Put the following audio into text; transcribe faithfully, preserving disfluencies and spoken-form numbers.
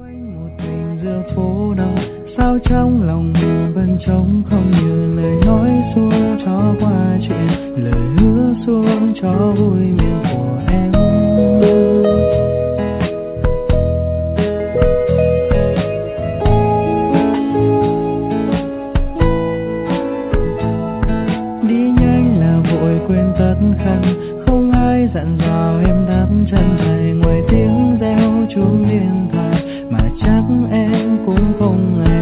Quanh một mình giữa phố đông, sao trong lòng mình vẫn trống không, như lời nói xuống cho qua chuyện, lời hứa xuống cho vui miệng của em. Đi nhanh là vội quên tất khăn, không ai dặn dò em đắp chân thầy, ngoài tiếng reo chuông điện thoại mà chắc em cũng không ai